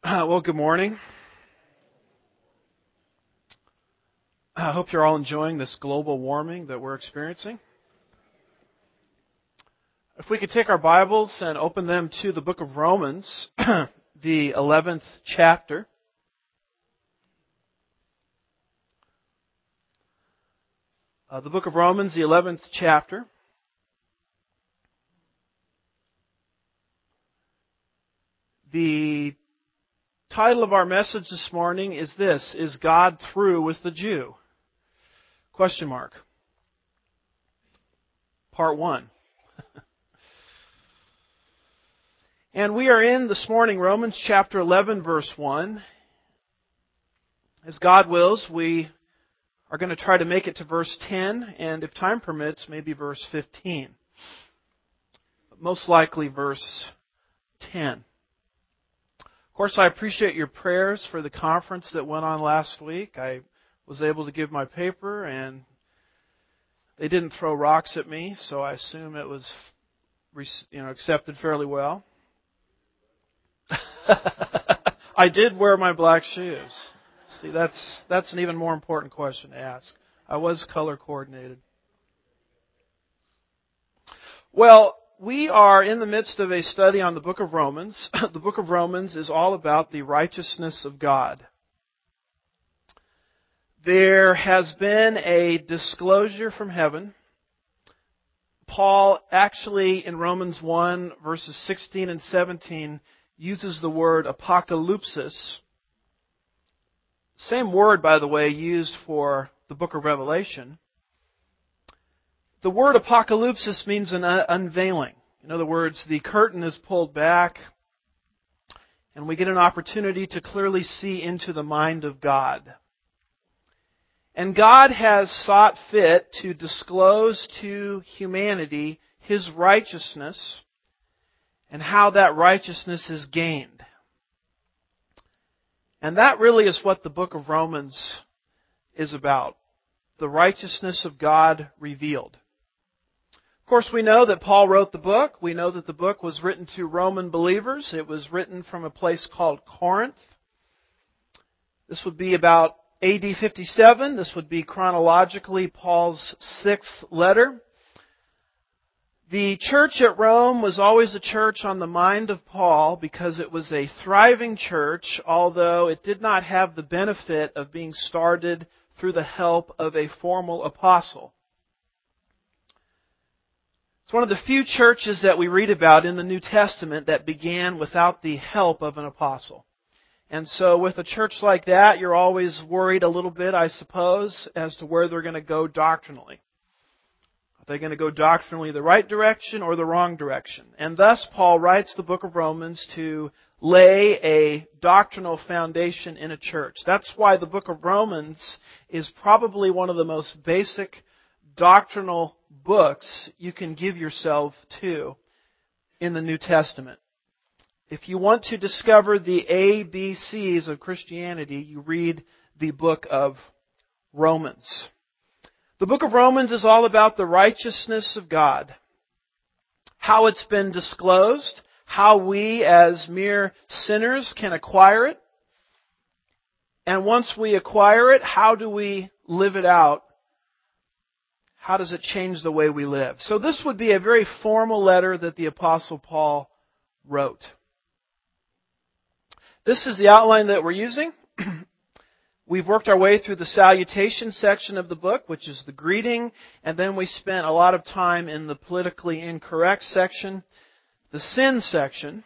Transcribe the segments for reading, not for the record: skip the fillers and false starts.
Well, good morning. I hope you're all enjoying this global warming that we're experiencing. If we could take our Bibles and open them to the book of Romans, the 11th chapter. The book of Romans, the 11th chapter. The title of our message this morning is this: Is God through with the Jew? Question mark. Part 1. And we are in this morning Romans chapter 11 verse 1. As God wills, we are going to try to make it to verse 10, and if time permits, maybe verse 15. But most likely verse 10. Of course, I appreciate your prayers for the conference that went on last week. I was able to give my paper, and they didn't throw rocks at me, so I assume it was accepted fairly well. I did wear my black shoes. See, that's an even more important question to ask. I was color coordinated. Well, we are in the midst of a study on the book of Romans. The book of Romans is all about the righteousness of God. There has been a disclosure from heaven. Paul actually in Romans 1 verses 16 and 17 uses the word apocalypsis. Same word, by the way, used for the book of Revelation. The word apocalypsis means an unveiling. In other words, the curtain is pulled back and we get an opportunity to clearly see into the mind of God. And God has sought fit to disclose to humanity His righteousness and how that righteousness is gained. And that really is what the book of Romans is about. The righteousness of God revealed. Of course, we know that Paul wrote the book. We know that the book was written to Roman believers. It was written from a place called Corinth. This would be about AD 57. This would be chronologically Paul's 6th letter. The church at Rome was always a church on the mind of Paul because it was a thriving church, although it did not have the benefit of being started through the help of a formal apostle. It's one of the few churches that we read about in the New Testament that began without the help of an apostle. And so with a church like that, you're always worried a little bit, I suppose, as to where they're going to go doctrinally. Are they going to go doctrinally the right direction or the wrong direction? And thus Paul writes the book of Romans to lay a doctrinal foundation in a church. That's why the book of Romans is probably one of the most basic doctrinal books you can give yourself to in the New Testament. If you want to discover the ABCs of Christianity, you read the book of Romans. The book of Romans is all about the righteousness of God. How it's been disclosed, how we as mere sinners can acquire it, and once we acquire it, how do we live it out? How does it change the way we live? So this would be a very formal letter that the Apostle Paul wrote. This is the outline that we're using. We've worked our way through the salutation section of the book, which is the greeting, and then we spent a lot of time in the politically incorrect section, the sin section,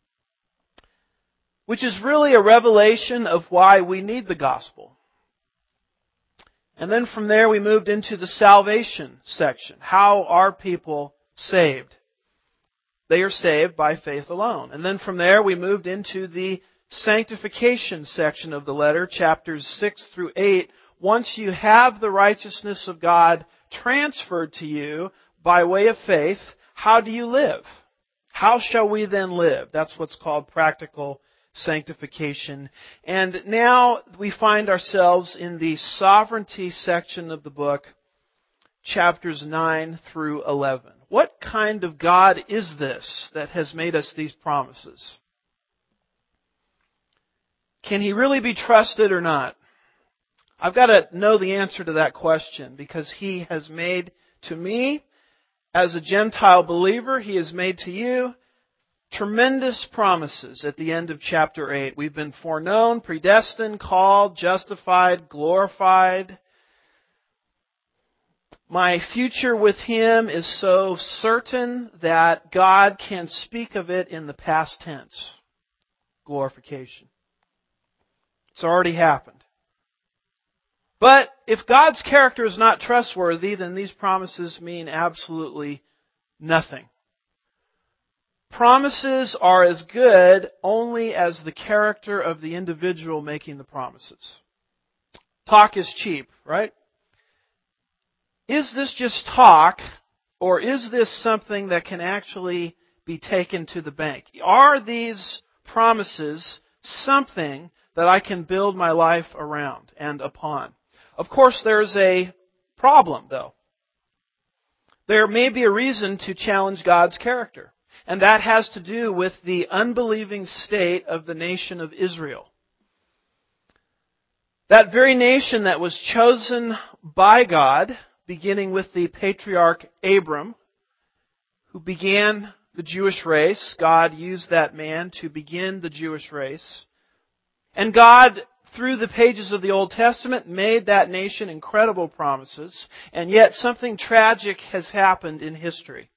which is really a revelation of why we need the gospel. And then from there we moved into the salvation section. How are people saved? They are saved by faith alone. And then from there we moved into the sanctification section of the letter, chapters 6 through 8. Once you have the righteousness of God transferred to you by way of faith, how do you live? How shall we then live? That's what's called practical sanctification. And now we find ourselves in the sovereignty section of the book, chapters 9 through 11. What kind of God is this that has made us these promises? Can He really be trusted or not? I've got to know the answer to that question because He has made to me, as a Gentile believer, He has made to you tremendous promises at the end of chapter 8. We've been foreknown, predestined, called, justified, glorified. My future with Him is so certain that God can speak of it in the past tense. Glorification. It's already happened. But if God's character is not trustworthy, then these promises mean absolutely nothing. Promises are as good only as the character of the individual making the promises. Talk is cheap, right? Is this just talk, or is this something that can actually be taken to the bank? Are these promises something that I can build my life around and upon? Of course, there's a problem, though. There may be a reason to challenge God's character, and that has to do with the unbelieving state of the nation of Israel. That very nation that was chosen by God, beginning with the patriarch Abram, who began the Jewish race. God used that man to begin the Jewish race. And God, through the pages of the Old Testament, made that nation incredible promises. And yet something tragic has happened in history.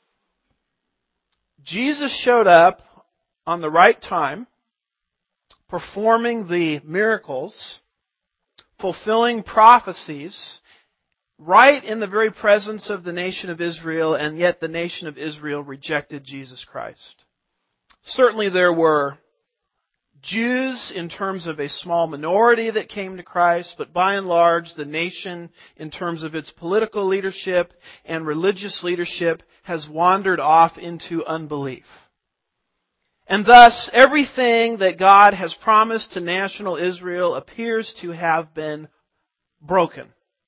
Jesus showed up on the right time, performing the miracles, fulfilling prophecies, right in the very presence of the nation of Israel, and yet the nation of Israel rejected Jesus Christ. Certainly there were Jews in terms of a small minority that came to Christ, but by and large the nation in terms of its political leadership and religious leadership has wandered off into unbelief. And thus everything that God has promised to national Israel appears to have been broken.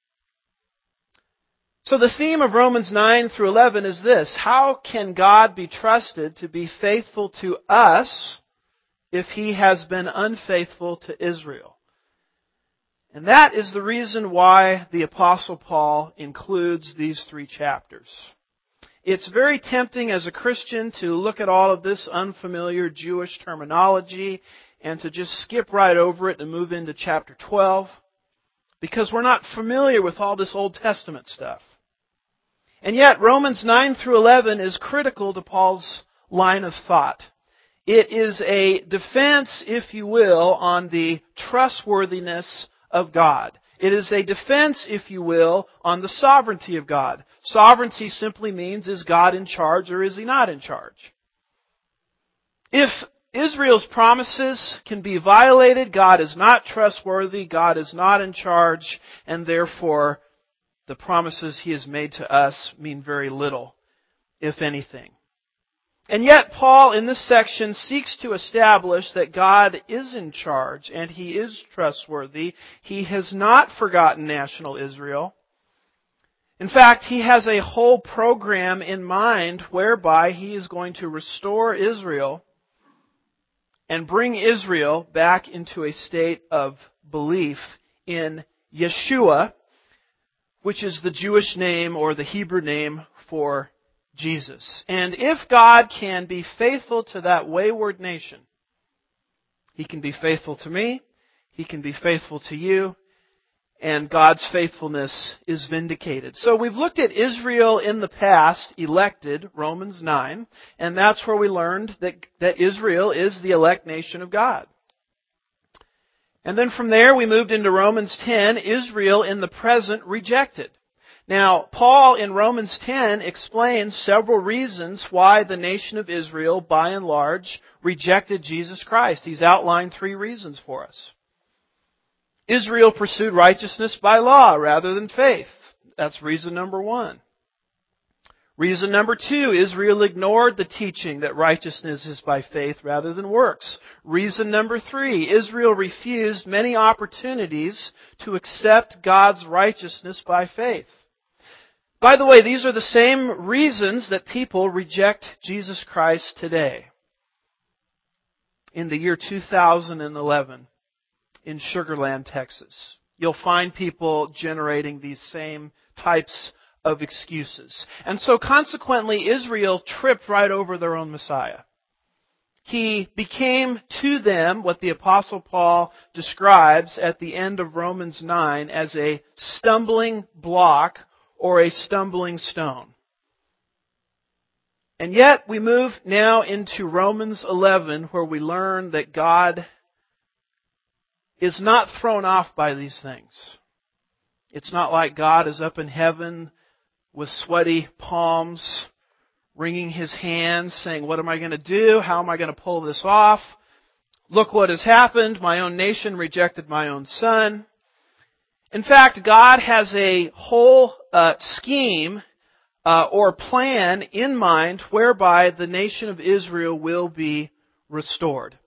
So the theme of Romans 9 through 11 is this: how can God be trusted to be faithful to us if He has been unfaithful to Israel? And that is the reason why the Apostle Paul includes these 3 chapters. It's very tempting as a Christian to look at all of this unfamiliar Jewish terminology and to just skip right over it and move into chapter 12, because we're not familiar with all this Old Testament stuff. And yet, Romans 9 through 11 is critical to Paul's line of thought. It is a defense, if you will, on the trustworthiness of God. It is a defense, if you will, on the sovereignty of God. Sovereignty simply means, is God in charge or is He not in charge? If Israel's promises can be violated, God is not trustworthy, God is not in charge, and therefore the promises He has made to us mean very little, if anything. And yet, Paul, in this section, seeks to establish that God is in charge and He is trustworthy. He has not forgotten national Israel. In fact, he has a whole program in mind whereby He is going to restore Israel and bring Israel back into a state of belief in Yeshua, which is the Jewish name or the Hebrew name for Jesus. And if God can be faithful to that wayward nation, He can be faithful to me, He can be faithful to you, and God's faithfulness is vindicated. So we've looked at Israel in the past, elected, Romans 9, and that's where we learned that Israel is the elect nation of God. And then from there we moved into Romans 10, Israel in the present rejected. Now, Paul in Romans 10 explains several reasons why the nation of Israel, by and large, rejected Jesus Christ. He's outlined 3 reasons for us. Israel pursued righteousness by law rather than faith. That's reason number 1. Reason number 2, Israel ignored the teaching that righteousness is by faith rather than works. Reason number 3, Israel refused many opportunities to accept God's righteousness by faith. By the way, these are the same reasons that people reject Jesus Christ today. In the year 2011, in Sugar Land, Texas. You'll find people generating these same types of excuses. And so consequently, Israel tripped right over their own Messiah. He became to them what the Apostle Paul describes at the end of Romans 9 as a stumbling block or a stumbling stone. And yet we move now into Romans 11, where we learn that God is not thrown off by these things. It's not like God is up in heaven with sweaty palms, wringing His hands, saying, what am I going to do? How am I going to pull this off? Look what has happened. My own nation rejected my own son. In fact, God has a whole scheme or plan in mind whereby the nation of Israel will be restored.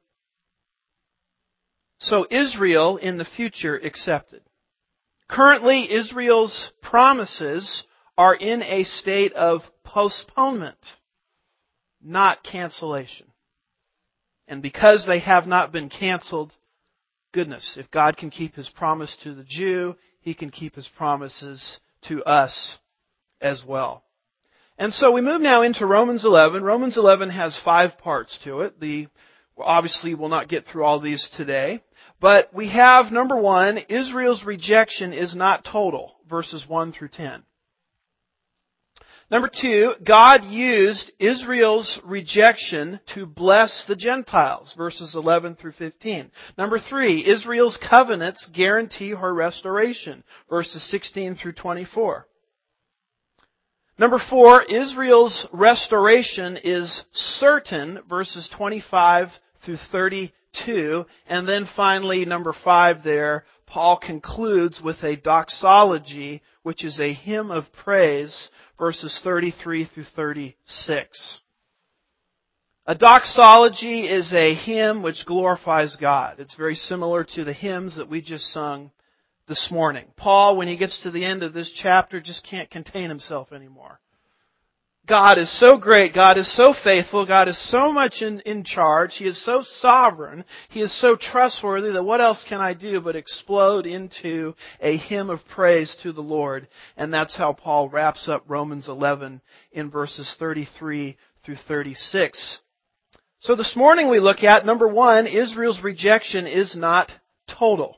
So Israel in the future accepted. Currently, Israel's promises are in a state of postponement, not cancellation. And because they have not been canceled, goodness, if God can keep His promise to the Jew, He can keep His promises to us as well. And so we move now into Romans 11. Romans 11 has 5 parts to it. Obviously, we'll not get through all these today. But we have, number 1, Israel's rejection is not total, verses 1 through 10. Number 2, God used Israel's rejection to bless the Gentiles, verses 11 through 15. Number 3, Israel's covenants guarantee her restoration, verses 16 through 24. Number 4, Israel's restoration is certain, verses 25 through 32. And then finally, number 5 there, Paul concludes with a doxology, which is a hymn of praise, verses 33 through 36. A doxology is a hymn which glorifies God. It's very similar to the hymns that we just sung this morning. Paul, when he gets to the end of this chapter, just can't contain himself anymore. God is so great. God is so faithful. God is so much in charge. He is so sovereign. He is so trustworthy that what else can I do but explode into a hymn of praise to the Lord? And that's how Paul wraps up Romans 11 in verses 33 through 36. So this morning we look at, number 1, Israel's rejection is not total.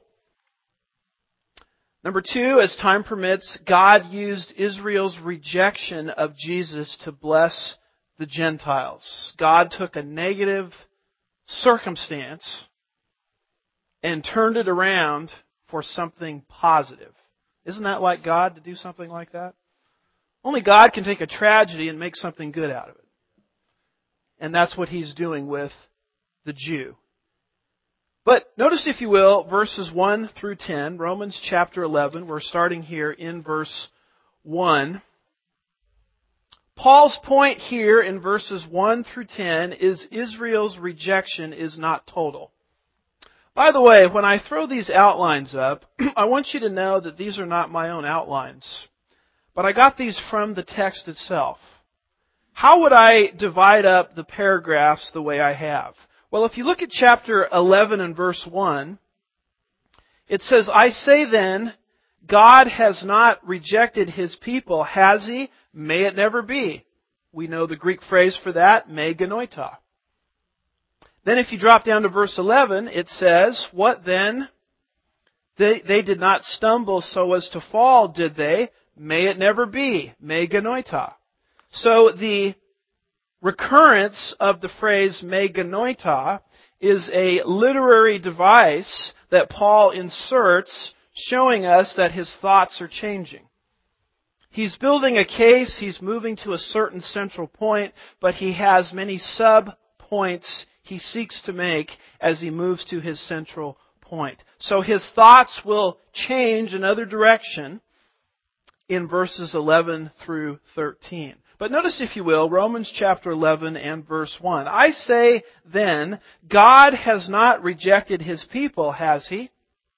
Number 2, as time permits, God used Israel's rejection of Jesus to bless the Gentiles. God took a negative circumstance and turned it around for something positive. Isn't that like God to do something like that? Only God can take a tragedy and make something good out of it. And that's what He's doing with the Jew. But notice, if you will, verses 1 through 10, Romans chapter 11. We're starting here in verse 1. Paul's point here in verses 1 through 10 is Israel's rejection is not total. By the way, when I throw these outlines up, I want you to know that these are not my own outlines, but I got these from the text itself. How would I divide up the paragraphs the way I have? Well, if you look at chapter 11 and verse 1, it says, I say then, God has not rejected His people, has He? May it never be. We know the Greek phrase for that, me genoita. Then if you drop down to verse 11, it says, what then? They did not stumble so as to fall, did they? May it never be. Me genoita. So the recurrence of the phrase me genoita is a literary device that Paul inserts, showing us that his thoughts are changing. He's building a case, he's moving to a certain central point, but he has many sub-points he seeks to make as he moves to his central point. So his thoughts will change another direction in verses 11 through 13. But notice, if you will, Romans chapter 11 and verse 1. I say then, God has not rejected His people, has He?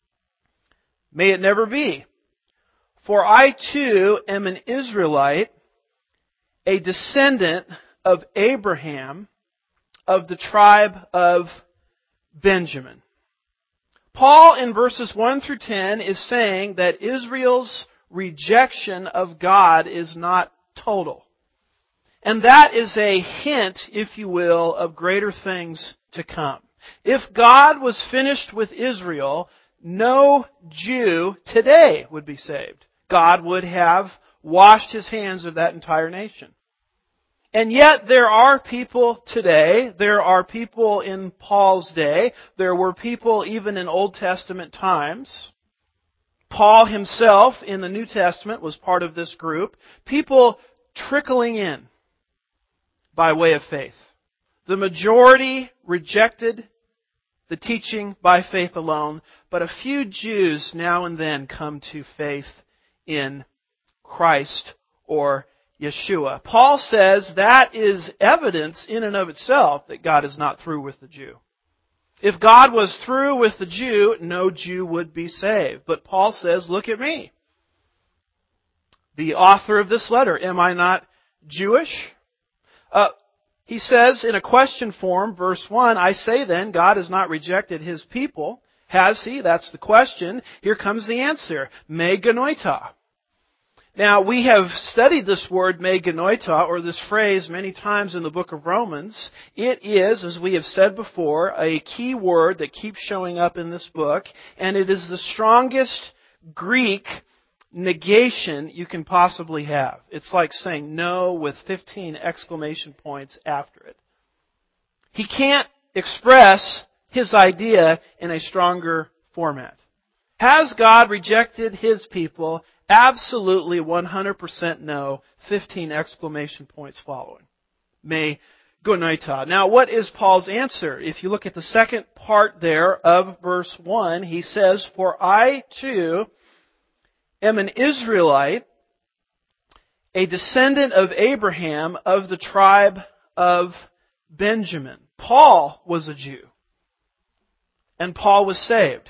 May it never be. For I too am an Israelite, a descendant of Abraham, of the tribe of Benjamin. Paul in verses 1 through 10 is saying that Israel's rejection of God is not total. And that is a hint, if you will, of greater things to come. If God was finished with Israel, no Jew today would be saved. God would have washed His hands of that entire nation. And yet there are people today, there are people in Paul's day, there were people even in Old Testament times. Paul himself in the New Testament was part of this group. People trickling in by way of faith. The majority rejected the teaching by faith alone, but a few Jews now and then come to faith in Christ or Yeshua. Paul says that is evidence in and of itself that God is not through with the Jew. If God was through with the Jew, no Jew would be saved. But Paul says, look at me. The author of this letter, am I not Jewish? He says in a question form, verse 1, I say then, God has not rejected His people. Has He? That's the question. Here comes the answer. Me genoita. Now, we have studied this word, me genoita, or this phrase many times in the book of Romans. It is, as we have said before, a key word that keeps showing up in this book, and it is the strongest Greek negation you can possibly have. It's like saying no with 15 exclamation points after it. He can't express his idea in a stronger format. Has God rejected His people? Absolutely 100% no. 15 exclamation points following. Me genoita. Now, what is Paul's answer? If you look at the second part there of verse 1, he says, for I too am an Israelite, a descendant of Abraham of the tribe of Benjamin. Paul was a Jew. And Paul was saved.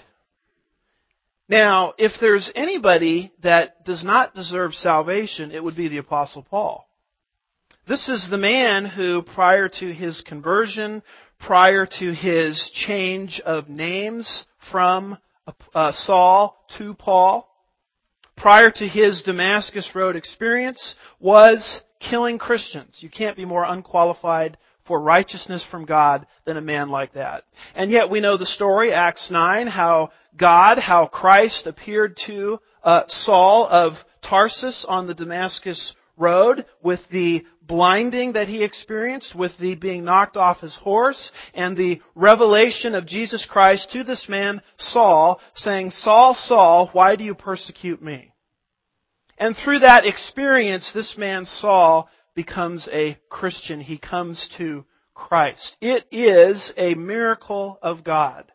Now, if there's anybody that does not deserve salvation, it would be the Apostle Paul. This is the man who, prior to his conversion, prior to his change of names from Saul to Paul, prior to his Damascus Road experience, was killing Christians. You can't be more unqualified for righteousness from God than a man like that. And yet we know the story, Acts 9, how Christ appeared to Saul of Tarsus on the Damascus Road with the blinding that he experienced, with the being knocked off his horse, and the revelation of Jesus Christ to this man, Saul, saying, Saul, Saul, why do you persecute me? And through that experience, this man, Saul, becomes a Christian. He comes to Christ. It is a miracle of God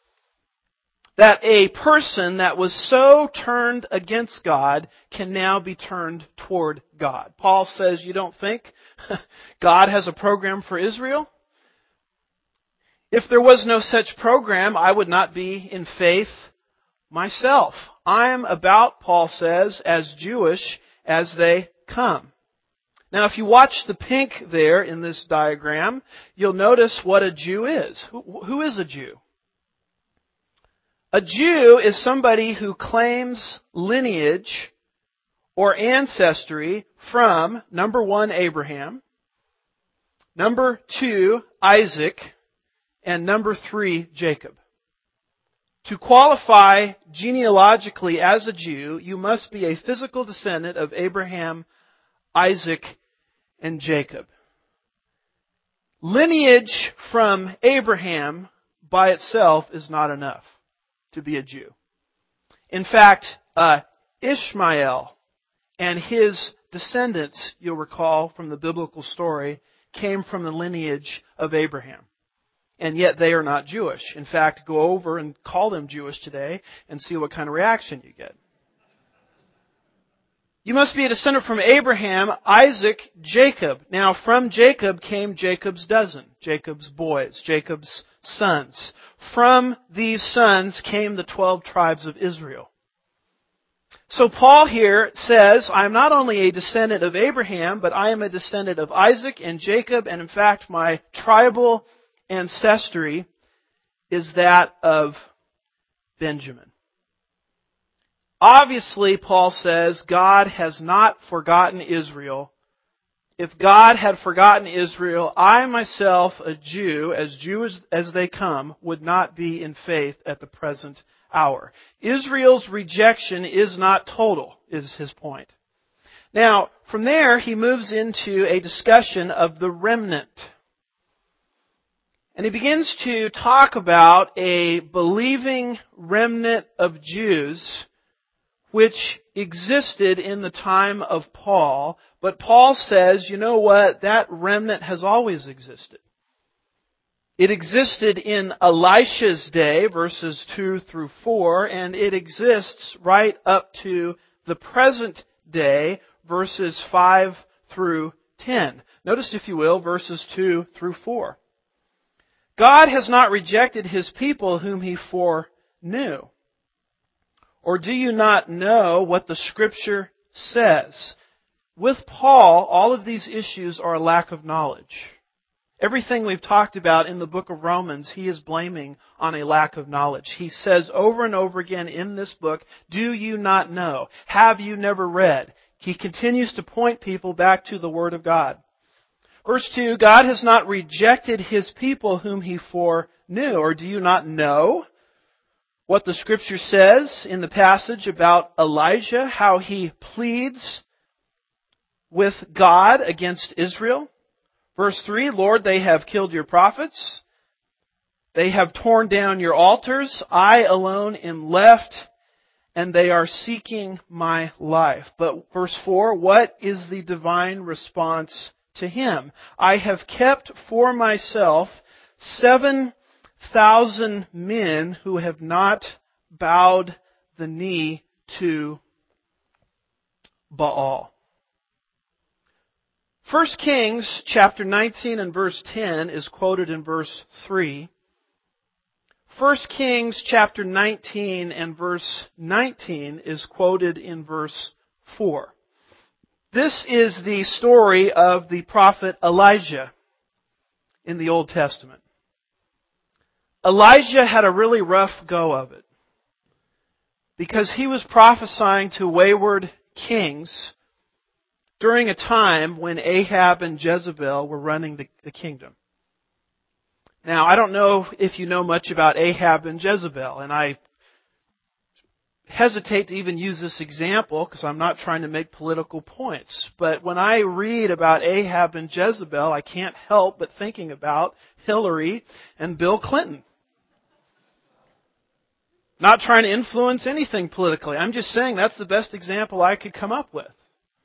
that a person that was so turned against God can now be turned toward God. Paul says, you don't think God has a program for Israel? If there was no such program, I would not be in faith myself. I am about, Paul says, as Jewish as they come. Now, if you watch the pink there in this diagram, you'll notice what a Jew is. Who is a Jew? A Jew is somebody who claims lineage or ancestry from, number 1, Abraham, number 2, Isaac, and number 3, Jacob. To qualify genealogically as a Jew, you must be a physical descendant of Abraham, Isaac, and Jacob. Lineage from Abraham by itself is not enough to be a Jew. In fact, Ishmael and his descendants, you'll recall from the biblical story, came from the lineage of Abraham. And yet they are not Jewish. In fact, go over and call them Jewish today and see what kind of reaction you get. You must be a descendant from Abraham, Isaac, Jacob. Now, from Jacob came Jacob's dozen, Jacob's boys, Jacob's sons. From these sons came the 12 tribes of Israel. So Paul here says, I am not only a descendant of Abraham, but I am a descendant of Isaac and Jacob, and in fact, my tribal ancestry is that of Benjamin. Obviously, Paul says, God has not forgotten Israel. If God had forgotten Israel, I myself, a Jew as they come, would not be in faith at the present hour. Israel's rejection is not total, is his point. Now, from there, he moves into a discussion of the remnant. And he begins to talk about a believing remnant of Jews which existed in the time of Paul, but Paul says, you know what, that remnant has always existed. It existed in Elisha's day, verses 2 through 4, and it exists right up to the present day, verses 5 through 10. Notice, if you will, verses 2 through 4. God has not rejected His people whom He foreknew. Or do you not know what the Scripture says? With Paul, all of these issues are a lack of knowledge. Everything we've talked about in the book of Romans, he is blaming on a lack of knowledge. He says over and over again in this book, do you not know? Have you never read? He continues to point people back to the Word of God. Verse 2, God has not rejected His people whom He foreknew. Or do you not know what the Scripture says in the passage about Elijah, how he pleads with God against Israel? Verse 3, Lord, they have killed your prophets. They have torn down your altars. I alone am left, and they are seeking my life. But verse 4, what is the divine response to him? I have kept for myself 7,000 men who have not bowed the knee to Baal. 1 Kings chapter 19 and verse 10 is quoted in verse 3. 1 Kings chapter 19 and verse 19 is quoted in verse 4. This is the story of the prophet Elijah in the Old Testament. Elijah had a really rough go of it because he was prophesying to wayward kings during a time when Ahab and Jezebel were running the kingdom. Now, I don't know if you know much about Ahab and Jezebel, and I hesitate to even use this example because I'm not trying to make political points. But when I read about Ahab and Jezebel, I can't help but thinking about Hillary and Bill Clinton. Not trying to influence anything politically. I'm just saying that's the best example I could come up with.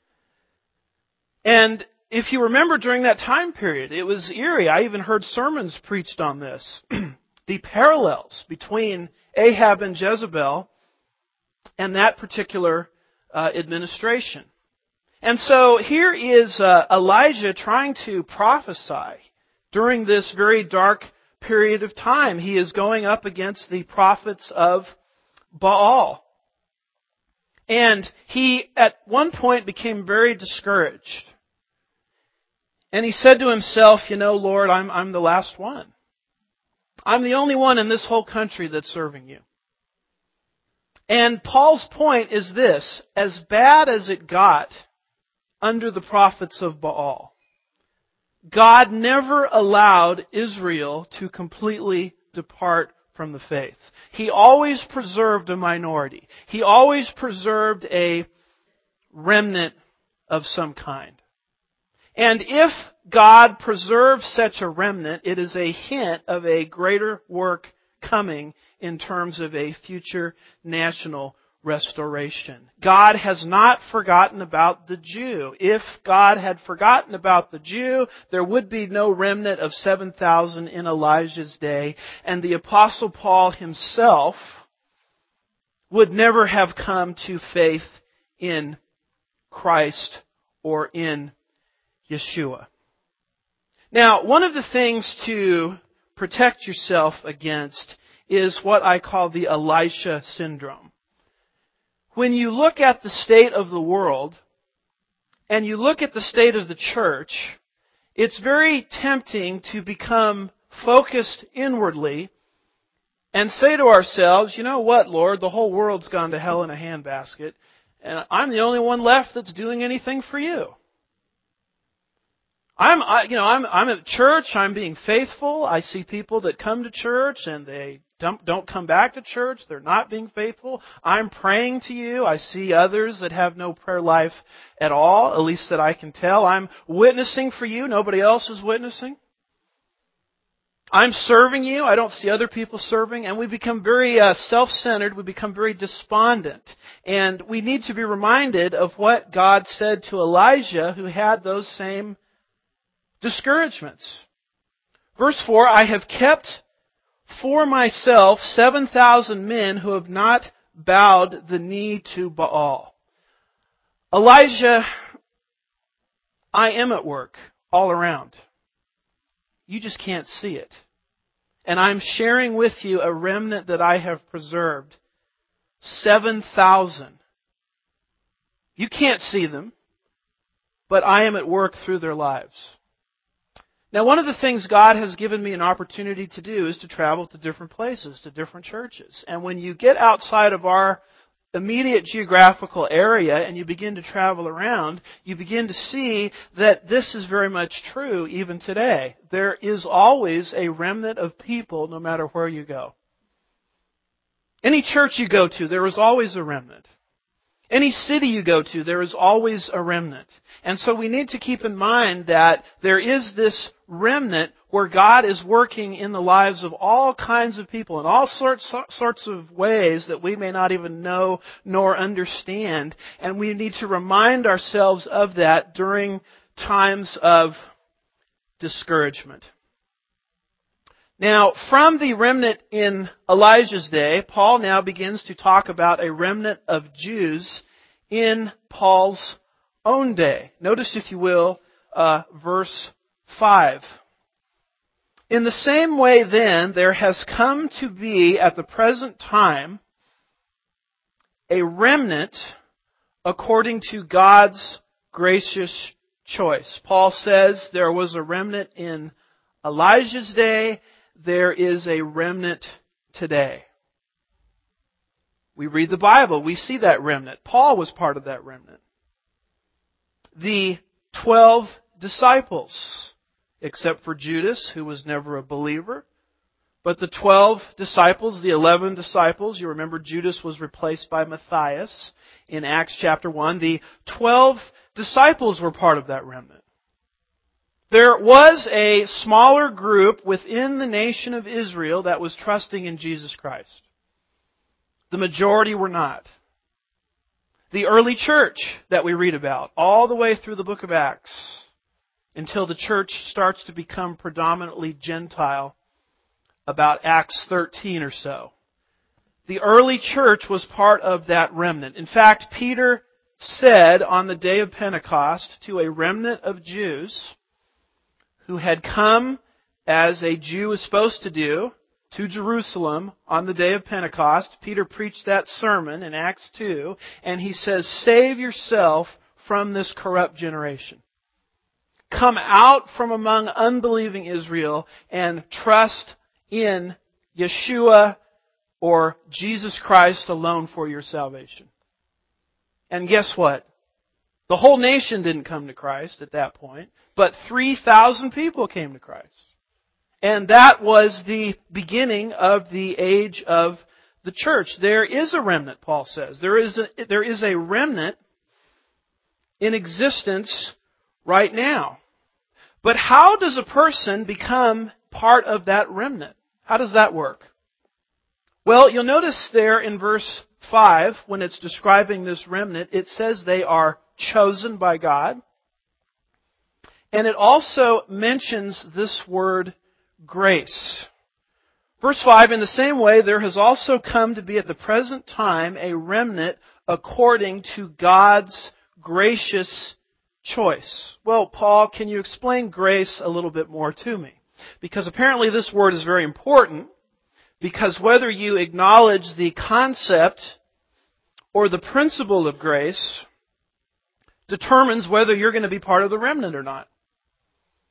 And if you remember during that time period, it was eerie. I even heard sermons preached on this. The parallels between Ahab and Jezebel and that particular administration. And so here is Elijah trying to prophesy during this very dark period of time. He is going up against the prophets of Baal. And he, at one point, became very discouraged. And he said to himself, you know, Lord, I'm the last one. I'm the only one in this whole country that's serving you. And Paul's point is this: as bad as it got under the prophets of Baal, God never allowed Israel to completely depart from the faith. He always preserved a minority. He always preserved a remnant of some kind. And if God preserves such a remnant, it is a hint of a greater work coming in terms of a future national restoration. God has not forgotten about the Jew. If God had forgotten about the Jew, there would be no remnant of 7,000 in Elijah's day, and the Apostle Paul himself would never have come to faith in Christ or in Yeshua. Now, one of the things to protect yourself against is what I call the Elisha syndrome. When you look at the state of the world and you look at the state of the church, it's very tempting to become focused inwardly and say to ourselves, you know what, Lord, the whole world's gone to hell in a handbasket, and I'm the only one left that's doing anything for you. I'm at church, I'm being faithful. I see people that come to church and they don't come back to church. They're not being faithful. I'm praying to you. I see others that have no prayer life at all, at least that I can tell. I'm witnessing for you. Nobody else is witnessing. I'm serving you. I don't see other people serving. And we become very self-centered. We become very despondent. And we need to be reminded of what God said to Elijah, who had those same discouragements. Verse 4, I have kept for myself 7,000 men who have not bowed the knee to Baal. Elijah, I am at work all around. You just can't see it. And I'm sharing with you a remnant that I have preserved. 7,000. You can't see them, but I am at work through their lives. Now, one of the things God has given me an opportunity to do is to travel to different places, to different churches. And when you get outside of our immediate geographical area and you begin to travel around, you begin to see that this is very much true even today. There is always a remnant of people no matter where you go. Any church you go to, there is always a remnant. Any city you go to, there is always a remnant. And so we need to keep in mind that there is this remnant where God is working in the lives of all kinds of people in all sorts of ways that we may not even know nor understand. And we need to remind ourselves of that during times of discouragement. Now, from the remnant in Elijah's day, Paul now begins to talk about a remnant of Jews in Paul's own day. Notice, if you will, verse 5. In the same way then, there has come to be at the present time a remnant according to God's gracious choice. Paul says there was a remnant in Elijah's day. There is a remnant today. We read the Bible. We see that remnant. Paul was part of that remnant. The 12 disciples, except for Judas, who was never a believer. But the 12 disciples, the 11 disciples, you remember Judas was replaced by Matthias in Acts chapter 1. The 12 disciples were part of that remnant. There was a smaller group within the nation of Israel that was trusting in Jesus Christ. The majority were not. The early church that we read about, all the way through the book of Acts, until the church starts to become predominantly Gentile, about Acts 13 or so. The early church was part of that remnant. In fact, Peter said on the day of Pentecost to a remnant of Jews who had come as a Jew is supposed to do to Jerusalem on the day of Pentecost. Peter preached that sermon in Acts 2, and he says, save yourself from this corrupt generation. Come out from among unbelieving Israel and trust in Yeshua or Jesus Christ alone for your salvation. And guess what? The whole nation didn't come to Christ at that point, but 3,000 people came to Christ. And that was the beginning of the age of the church. There is a remnant, Paul says. There is a remnant in existence right now. But how does a person become part of that remnant? How does that work? Well, you'll notice there in verse 5, when it's describing this remnant, it says they are chosen by God. And it also mentions this word grace. Verse 5, in the same way, there has also come to be at the present time a remnant according to God's gracious choice. Well, Paul, can you explain grace a little bit more to me? Because apparently this word is very important, because whether you acknowledge the concept or the principle of grace determines whether you're going to be part of the remnant or not.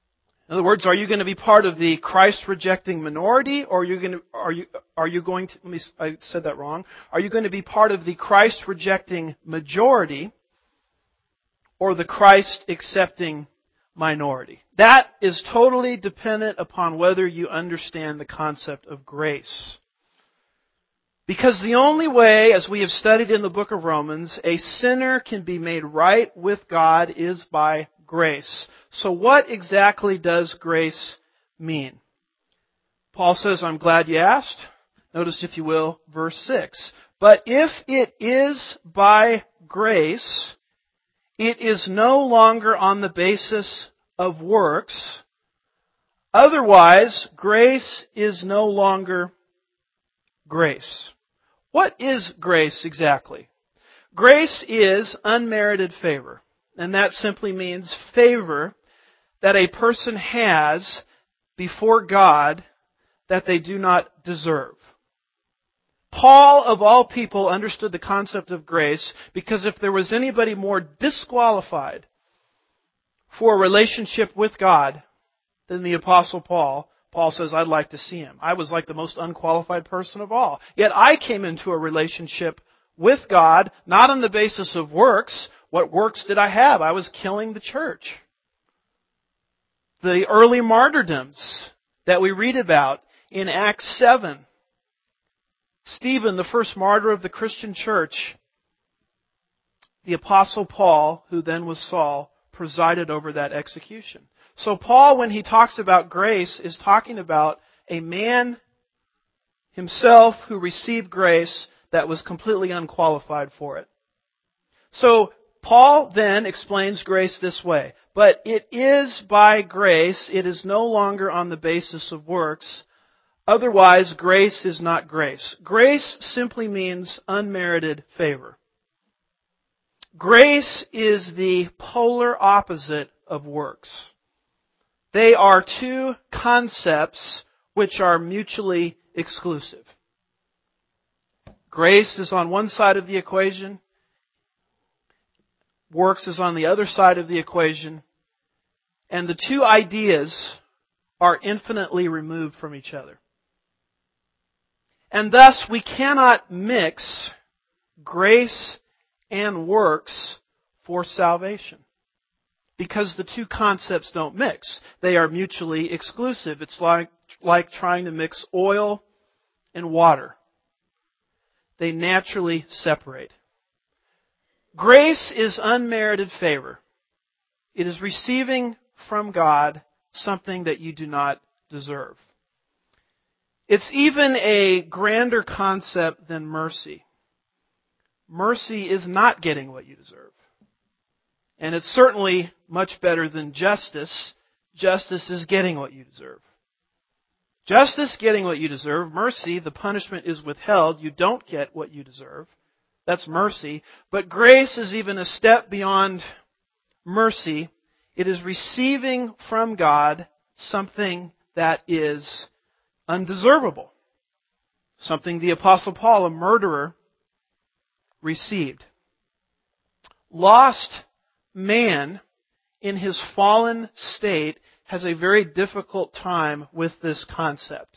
In other words, are you going to be part of the Christ-rejecting minority, or are you going to, I said that wrong. Are you going to be part of the Christ-rejecting majority, or the Christ-accepting minority? That is totally dependent upon whether you understand the concept of grace. Because the only way, as we have studied in the book of Romans, a sinner can be made right with God is by grace. So what exactly does grace mean? Paul says, I'm glad you asked. Notice, if you will, verse 6. But if it is by grace, it is no longer on the basis of works. Otherwise, grace is no longer grace. What is grace exactly? Grace is unmerited favor. And that simply means favor that a person has before God that they do not deserve. Paul, of all people, understood the concept of grace because if there was anybody more disqualified for a relationship with God than the Apostle Paul, Paul says, I'd like to see him. I was like the most unqualified person of all. Yet I came into a relationship with God, not on the basis of works. What works did I have? I was killing the church. The early martyrdoms that we read about in Acts 7. Stephen, the first martyr of the Christian church, the Apostle Paul, who then was Saul, presided over that execution. So Paul, when he talks about grace, is talking about a man himself who received grace that was completely unqualified for it. So Paul then explains grace this way. But it is by grace, it is no longer on the basis of works. Otherwise, grace is not grace. Grace simply means unmerited favor. Grace is the polar opposite of works. They are two concepts which are mutually exclusive. Grace is on one side of the equation. Works is on the other side of the equation. And the two ideas are infinitely removed from each other. And thus we cannot mix grace and works for salvation. Because the two concepts don't mix. They are mutually exclusive. It's like trying to mix oil and water. They naturally separate. Grace is unmerited favor. It is receiving from God something that you do not deserve. It's even a grander concept than mercy. Mercy is not getting what you deserve. And it's certainly much better than justice. Justice is getting what you deserve. Justice, getting what you deserve. Mercy, the punishment is withheld. You don't get what you deserve. That's mercy. But grace is even a step beyond mercy. It is receiving from God something that is undeservable. Something the Apostle Paul, a murderer, received. Lost man in his fallen state has a very difficult time with this concept.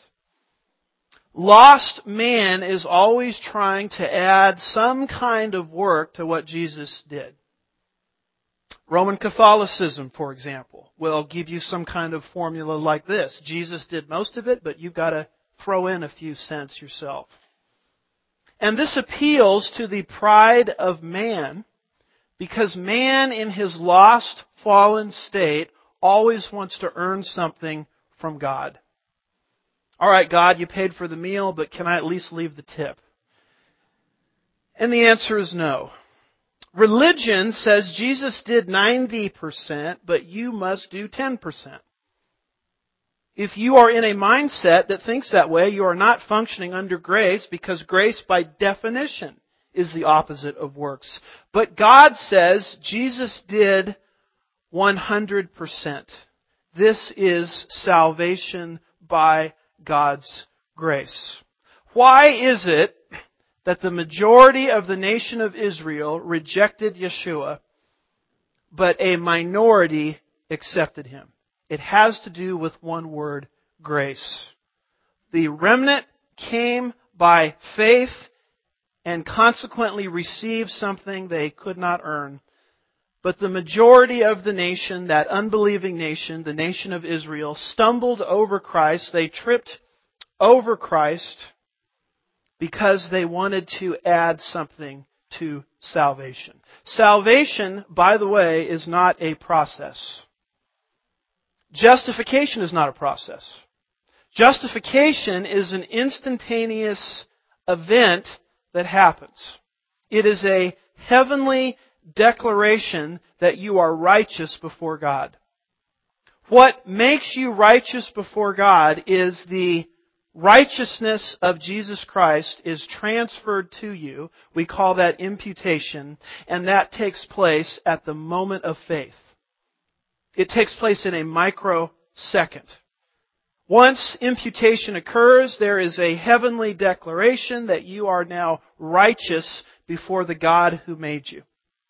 Lost man is always trying to add some kind of work to what Jesus did. Roman Catholicism, for example, will give you some kind of formula like this. Jesus did most of it, but you've got to throw in a few cents yourself. And this appeals to the pride of man, because man in his lost, fallen state always wants to earn something from God. All right, God, you paid for the meal, but can I at least leave the tip? And the answer is no. Religion says Jesus did 90%, but you must do 10%. If you are in a mindset that thinks that way, you are not functioning under grace, because grace by definition is the opposite of works. But God says Jesus did 100%. This is salvation by God's grace. Why is it that the majority of the nation of Israel rejected Yeshua, but a minority accepted Him? It has to do with one word, grace. The remnant came by faith and consequently received something they could not earn. But the majority of the nation, that unbelieving nation, the nation of Israel, stumbled over Christ. They tripped over Christ because they wanted to add something to salvation. Salvation, by the way, is not a process. Justification is not a process. Justification is an instantaneous event that happens. It is a heavenly declaration that you are righteous before God. What makes you righteous before God is the righteousness of Jesus Christ is transferred to you. We call that imputation, and that takes place at the moment of faith. It takes place in a microsecond. Once imputation occurs, there is a heavenly declaration that you are now righteous before the God who made you.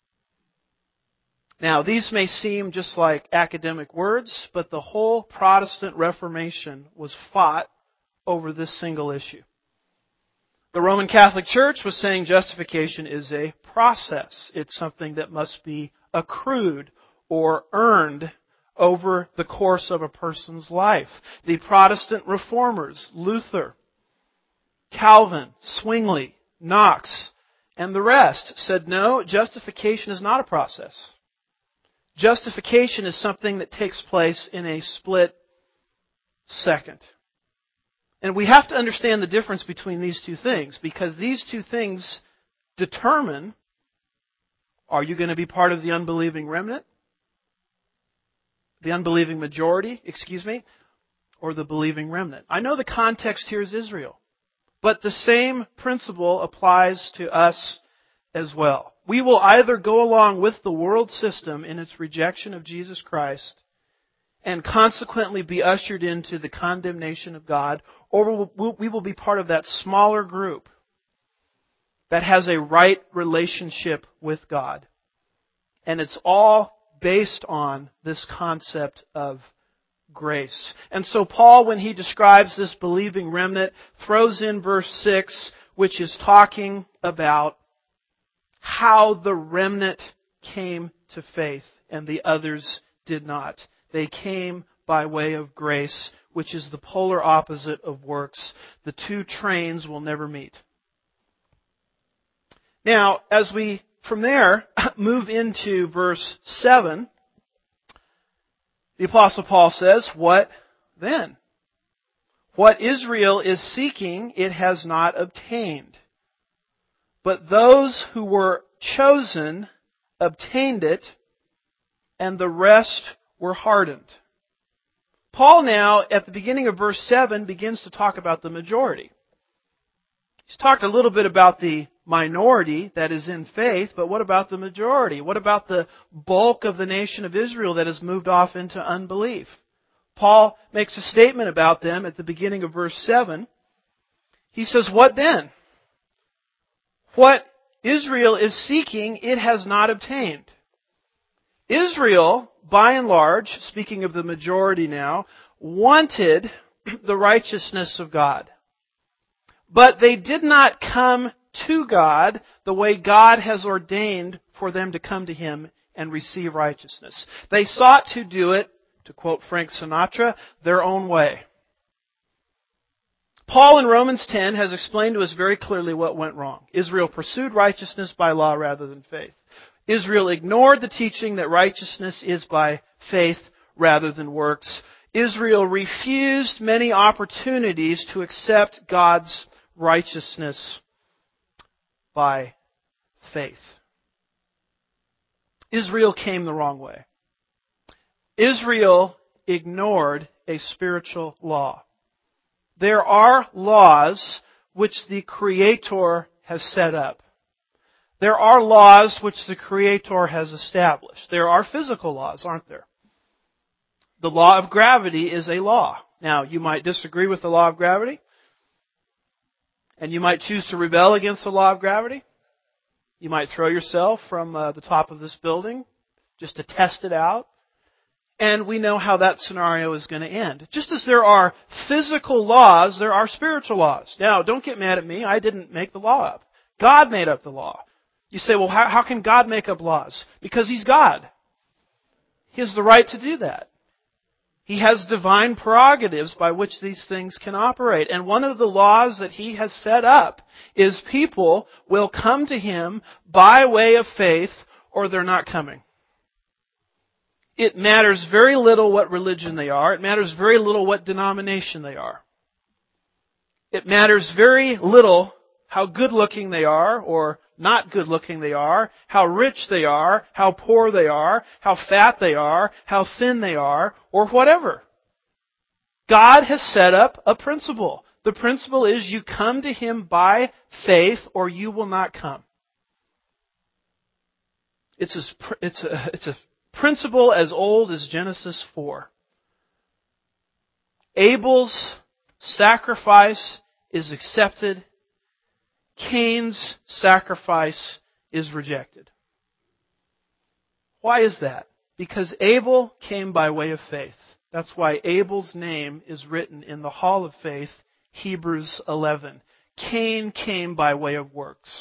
Now, these may seem just like academic words, but the whole Protestant Reformation was fought over this single issue. The Roman Catholic Church was saying justification is a process. It's something that must be accrued or earned over the course of a person's life. The Protestant Reformers, Luther, Calvin, Zwingli, Knox, and the rest said, no, justification is not a process. Justification is something that takes place in a split second. And we have to understand the difference between these two things, because these two things determine, are you going to be part of the unbelieving remnant? The unbelieving majority, or the believing remnant. I know the context here is Israel, but the same principle applies to us as well. We will either go along with the world system in its rejection of Jesus Christ and consequently be ushered into the condemnation of God, or we will be part of that smaller group that has a right relationship with God. And it's all based on this concept of grace. And so Paul, when he describes this believing remnant, throws in verse 6, which is talking about how the remnant came to faith and the others did not. They came by way of grace, which is the polar opposite of works. The two trains will never meet. Now, as we from there move into verse 7, the Apostle Paul says, what then? What Israel is seeking, it has not obtained. But those who were chosen obtained it, and the rest were hardened. Paul now, at the beginning of verse 7, begins to talk about the majority. He's talked a little bit about the minority that is in faith, but what about the majority? What about the bulk of the nation of Israel that has moved off into unbelief? Paul makes a statement about them at the beginning of verse 7. He says, what then? What Israel is seeking, it has not obtained. Israel, by and large, speaking of the majority now, wanted the righteousness of God. But they did not come to God the way God has ordained for them to come to Him and receive righteousness. They sought to do it, to quote Frank Sinatra, their own way. Paul in Romans 10 has explained to us very clearly what went wrong. Israel pursued righteousness by law rather than faith. Israel ignored the teaching that righteousness is by faith rather than works. Israel refused many opportunities to accept God's righteousness by faith. Israel came the wrong way. Israel ignored a spiritual law. There are laws which the Creator has set up. There are laws which the Creator has established. There are physical laws, aren't there? The law of gravity is a law. Now, you might disagree with the law of gravity, and you might choose to rebel against the law of gravity. You might throw yourself from the top of this building just to test it out. And we know how that scenario is going to end. Just as there are physical laws, there are spiritual laws. Now, don't get mad at me. I didn't make the law up. God made up the law. You say, well, how can God make up laws? Because He's God. He has the right to do that. He has divine prerogatives by which these things can operate. And one of the laws that He has set up is people will come to Him by way of faith or they're not coming. It matters very little what religion they are. It matters very little what denomination they are. It matters very little how good-looking they are or not good-looking they are, how rich they are, how poor they are, how fat they are, how thin they are, or whatever. God has set up a principle. The principle is you come to Him by faith or you will not come. It's a principle as old as Genesis 4. Abel's sacrifice is accepted. Cain's sacrifice is rejected. Why is that? Because Abel came by way of faith. That's why Abel's name is written in the Hall of Faith, Hebrews 11. Cain came by way of works.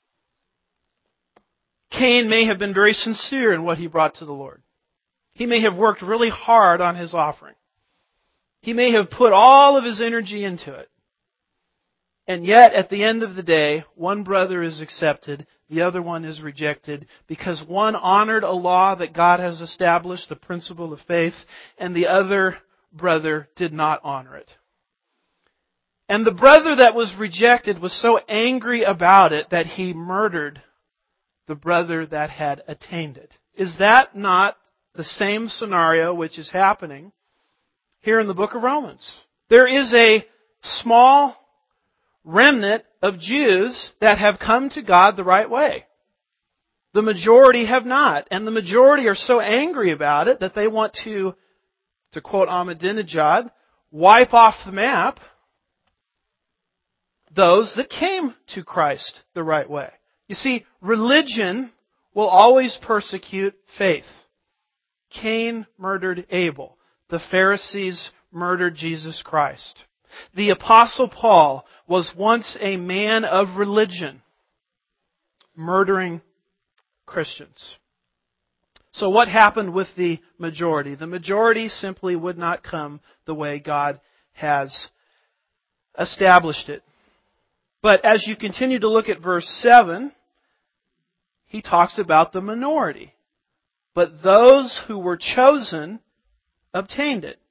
Cain may have been very sincere in what he brought to the Lord. He may have worked really hard on his offering. He may have put all of his energy into it. And yet, at the end of the day, one brother is accepted, the other one is rejected, because one honored a law that God has established, the principle of faith, and the other brother did not honor it. And the brother that was rejected was so angry about it that he murdered the brother that had attained it. Is that not the same scenario which is happening here in the book of Romans? There is a small remnant of Jews that have come to God the right way. The majority have not. And the majority are so angry about it that they want to quote Ahmadinejad, wipe off the map those that came to Christ the right way. You see, religion will always persecute faith. Cain murdered Abel. The Pharisees murdered Jesus Christ. The Apostle Paul was once a man of religion, murdering Christians. So what happened with the majority? The majority simply would not come the way God has established it. But as you continue to look at verse 7, he talks about the minority. But those who were chosen obtained it.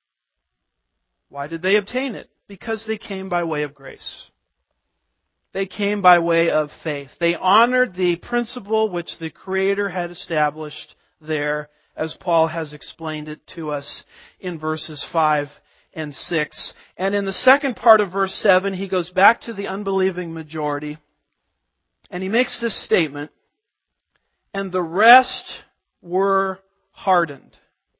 Why did they obtain it? Because they came by way of grace. They came by way of faith. They honored the principle which the Creator had established there, as Paul has explained it to us in verses 5 and 6. And in the second part of verse 7, he goes back to the unbelieving majority, and he makes this statement, and the rest were hardened.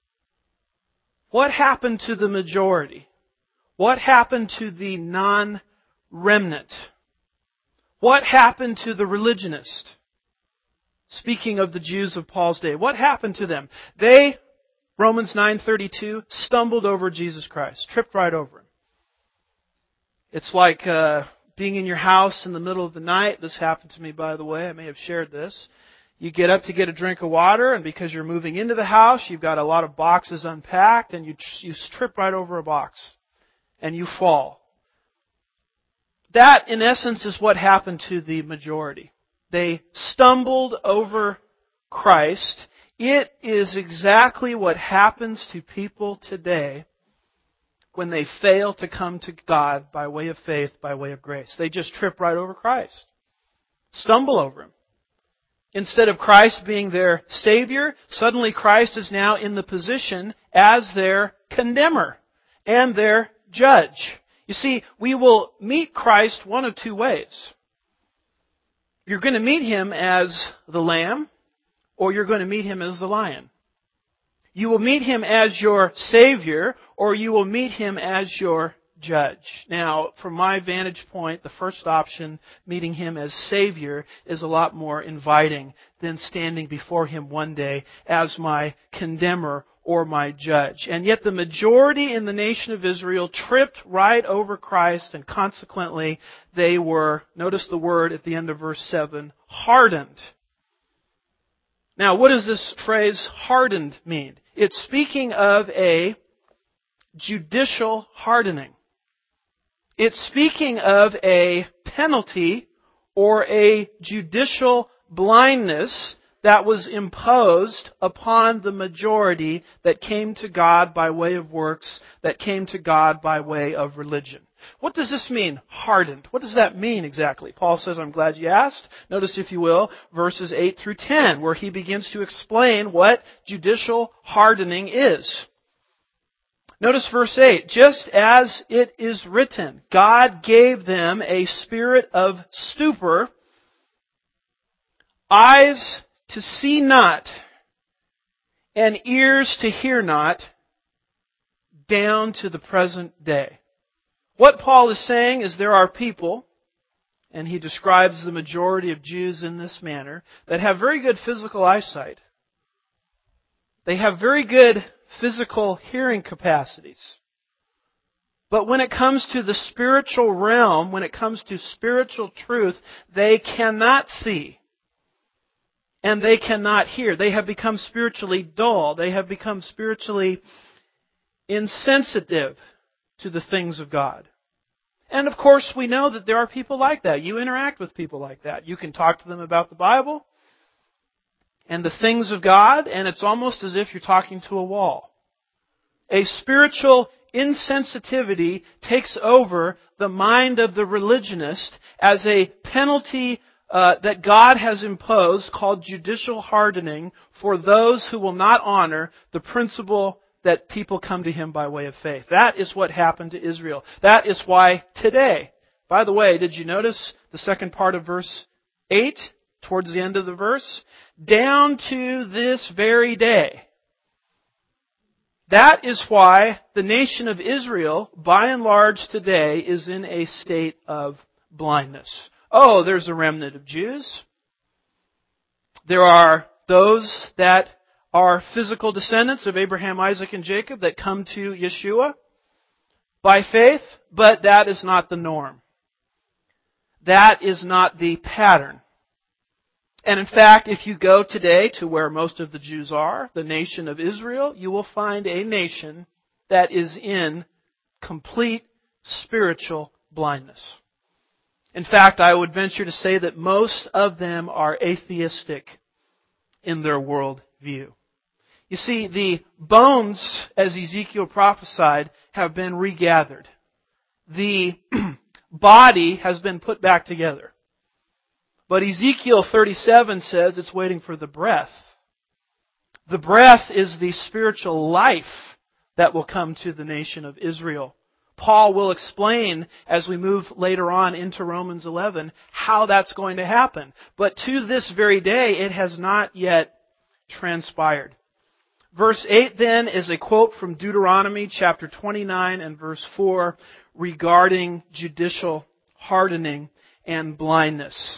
What happened to the majority? What happened to the non-remnant? What happened to the religionist? Speaking of the Jews of Paul's day, what happened to them? They, Romans 9:32, stumbled over Jesus Christ, tripped right over Him. It's like being in your house in the middle of the night. This happened to me, by the way. I may have shared this. You get up to get a drink of water, and because you're moving into the house, you've got a lot of boxes unpacked, and you trip right over a box, and you fall. That, in essence, is what happened to the majority. They stumbled over Christ. It is exactly what happens to people today when they fail to come to God by way of faith, by way of grace. They just trip right over Christ. Stumble over Him. Instead of Christ being their Savior, suddenly Christ is now in the position as their condemner and their judge. You see, we will meet Christ one of two ways. You're going to meet Him as the Lamb, or you're going to meet Him as the Lion. You will meet Him as your Savior, or you will meet Him as your judge. Now, from my vantage point, the first option, meeting Him as Savior, is a lot more inviting than standing before Him one day as my condemner or my judge. And yet the majority in the nation of Israel tripped right over Christ, and consequently they were, notice the word at the end of verse 7, hardened. Now, what does this phrase hardened mean? It's speaking of a judicial hardening. It's speaking of a penalty or a judicial blindness that was imposed upon the majority that came to God by way of works, that came to God by way of religion. What does this mean, hardened? What does that mean exactly? Paul says, I'm glad you asked. Notice, if you will, verses 8 through 10, where he begins to explain what judicial hardening is. Notice verse 8, just as it is written, God gave them a spirit of stupor, eyes to see not, and ears to hear not, down to the present day. What Paul is saying is there are people, and he describes the majority of Jews in this manner, that have very good physical eyesight. They have very good physical hearing capacities. But when it comes to the spiritual realm, when it comes to spiritual truth, they cannot see. And they cannot hear. They have become spiritually dull. They have become spiritually insensitive to the things of God. And of course, we know that there are people like that. You interact with people like that. You can talk to them about the Bible and the things of God, and it's almost as if you're talking to a wall. A spiritual insensitivity takes over the mind of the religionist as a penalty that God has imposed, called judicial hardening, for those who will not honor the principle that people come to Him by way of faith. That is what happened to Israel. That is why today, by the way, did you notice the second part of verse 8, towards the end of the verse? Down to this very day. That is why the nation of Israel, by and large today, is in a state of blindness. Oh, there's a remnant of Jews. There are those that are physical descendants of Abraham, Isaac, and Jacob that come to Yeshua by faith, but that is not the norm. That is not the pattern. And in fact, if you go today to where most of the Jews are, the nation of Israel, you will find a nation that is in complete spiritual blindness. In fact, I would venture to say that most of them are atheistic in their world view. You see, the bones, as Ezekiel prophesied, have been regathered. The body has been put back together. But Ezekiel 37 says it's waiting for the breath. The breath is the spiritual life that will come to the nation of Israel. Paul will explain as we move later on into Romans 11 how that's going to happen. But to this very day, it has not yet transpired. Verse 8 then is a quote from Deuteronomy chapter 29 and verse 4 regarding judicial hardening and blindness.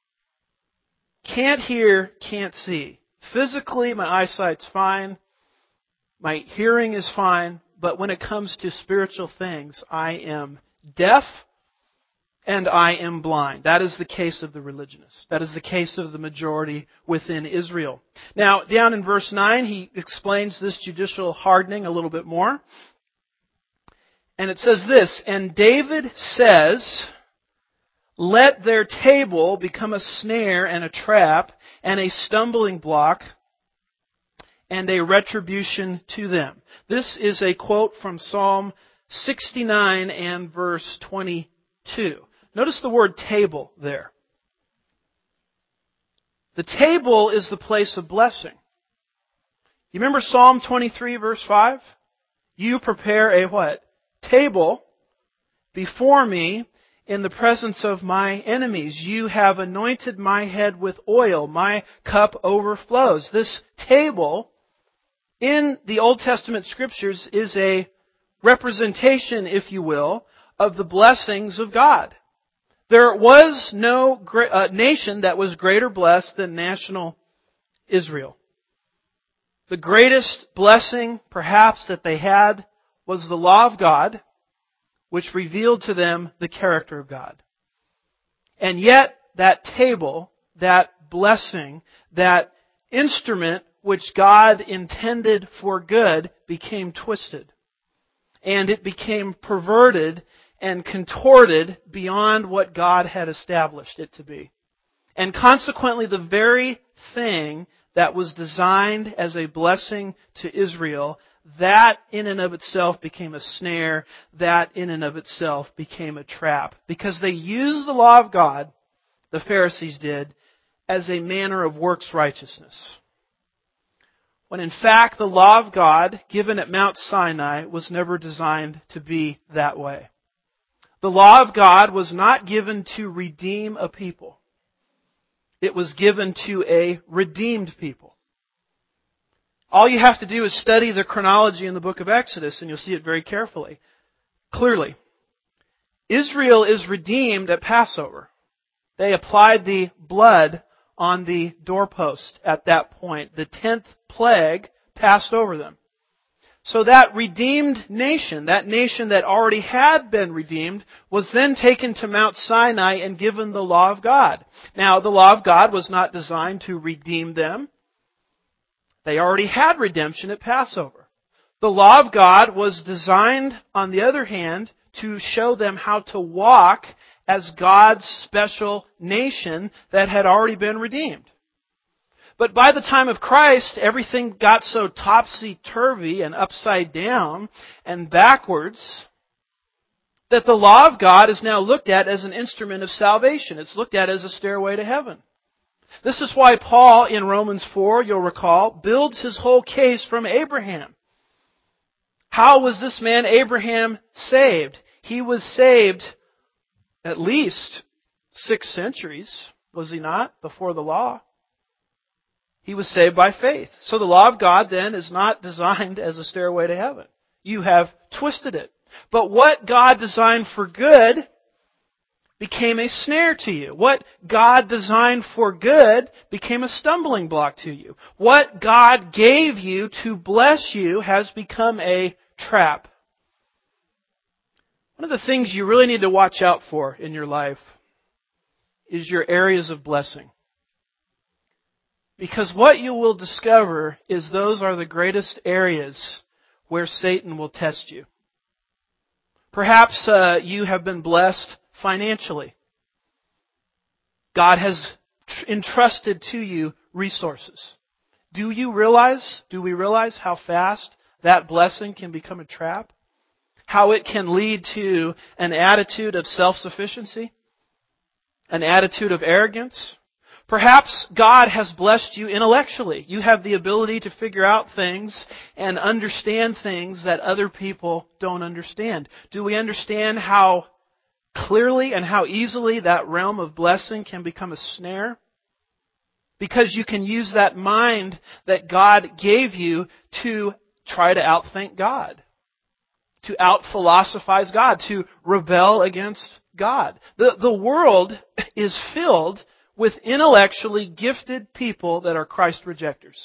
Can't hear, can't see. Physically, my eyesight's fine. My hearing is fine. But when it comes to spiritual things, I am deaf and I am blind. That is the case of the religionists. That is the case of the majority within Israel. Now, down in verse 9, he explains this judicial hardening a little bit more. And it says this, and David says, let their table become a snare and a trap and a stumbling block and a retribution to them. This is a quote from Psalm 69 and verse 22. Notice the word table there. The table is the place of blessing. You remember Psalm 23 verse 5? You prepare a what? Table before me in the presence of my enemies. You have anointed my head with oil. My cup overflows. This table in the Old Testament Scriptures is a representation, if you will, of the blessings of God. There was no nation that was greater blessed than national Israel. The greatest blessing, perhaps, that they had was the law of God, which revealed to them the character of God. And yet, that table, that blessing, that instrument which God intended for good became twisted. And it became perverted and contorted beyond what God had established it to be. And consequently, the very thing that was designed as a blessing to Israel, that in and of itself became a snare, that in and of itself became a trap. Because they used the law of God, the Pharisees did, as a manner of works righteousness. When in fact the law of God, given at Mount Sinai, was never designed to be that way. The law of God was not given to redeem a people. It was given to a redeemed people. All you have to do is study the chronology in the book of Exodus, and you'll see it very carefully. Clearly, Israel is redeemed at Passover. They applied the blood on the doorpost at that point. The 10th plague passed over them. So that redeemed nation, that nation that already had been redeemed, was then taken to Mount Sinai and given the law of God. Now, the law of God was not designed to redeem them. They already had redemption at Passover. The law of God was designed, on the other hand, to show them how to walk as God's special nation that had already been redeemed. But by the time of Christ, everything got so topsy-turvy and upside down and backwards that the law of God is now looked at as an instrument of salvation. It's looked at as a stairway to heaven. This is why Paul, in Romans 4, you'll recall, builds his whole case from Abraham. How was this man Abraham saved? He was saved at least 6 centuries, was he not, before the law? He was saved by faith. So the law of God then is not designed as a stairway to heaven. You have twisted it. But what God designed for good became a snare to you. What God designed for good became a stumbling block to you. What God gave you to bless you has become a trap. One of the things you really need to watch out for in your life is your areas of blessing. Because what you will discover is those are the greatest areas where Satan will test you. Perhaps you have been blessed financially. God has entrusted to you resources. Do we realize how fast that blessing can become a trap? How it can lead to an attitude of self-sufficiency? An attitude of arrogance? Perhaps God has blessed you intellectually. You have the ability to figure out things and understand things that other people don't understand. Do we understand how clearly and how easily that realm of blessing can become a snare? Because you can use that mind that God gave you to try to outthink God, to out-philosophize God, to rebel against God. The world is filled with intellectually gifted people that are Christ rejectors.